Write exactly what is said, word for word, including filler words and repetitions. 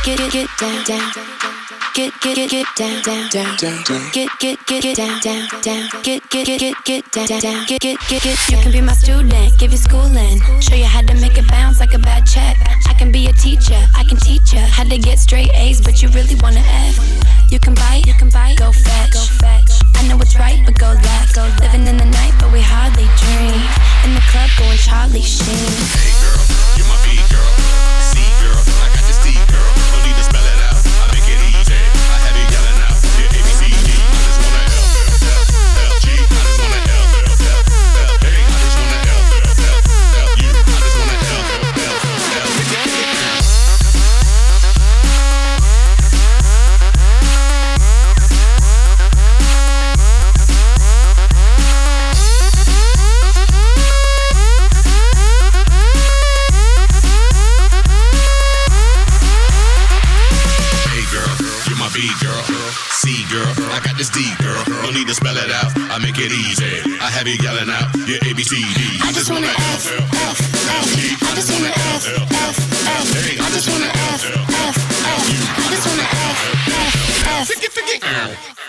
get get get down down. Get get get get down down down down. Get get get get down down down. Get get get get get down down. Get get get get. You can be my student, give you schooling, show you how to make it bounce like a bad check. I can be a teacher, I can teach you how to get straight A's, but you really wanna F. You can bite, you can bite, go fetch, go fetch. I know what's right, but go left. Go living in the night, but we hardly dream. In the club, going Charlie Sheen. Hey girl, you're my B girl, C girl, I got this D girl. No need to spell it out, I make it easy. I have it yelling out, yeah, A B C D. I just wanna L, L, L, G. I just wanna L, L, L, L, hey. I just wanna L, L, L, L, U. I just wanna L, L, L, L, L. B girl, C girl, I got this D girl. No need to spell it out, I make it easy. I have you yelling out, yeah, A B C D. I just wanna F, F, F. I just wanna F, F, F. I just wanna F, F, F. I just wanna F, F, F. Figgy, figgy.